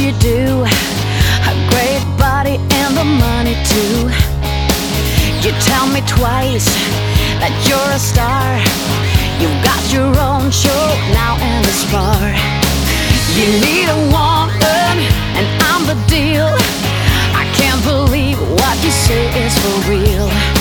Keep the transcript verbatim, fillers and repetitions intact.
you do, a great body and the money too. You tell me twice that you're a star. You've got your own show now and it's far. You need a woman and I'm the deal. I can't believe what you say is for real.